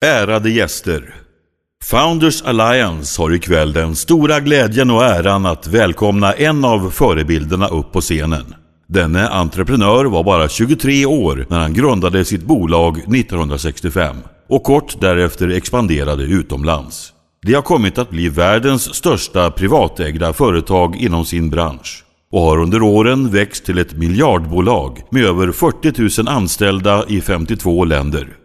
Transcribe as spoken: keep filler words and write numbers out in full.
Ärade gäster! Founders Alliance har ikväll den stora glädjen och äran att välkomna en av förebilderna upp på scenen. Denne entreprenör var bara tjugotre år när han grundade sitt bolag nittonhundrasextiofem och kort därefter expanderade utomlands. Det har kommit att bli världens största privatägda företag inom sin bransch och har under åren växt till ett miljardbolag med över fyrtio tusen anställda i femtiotvå länder.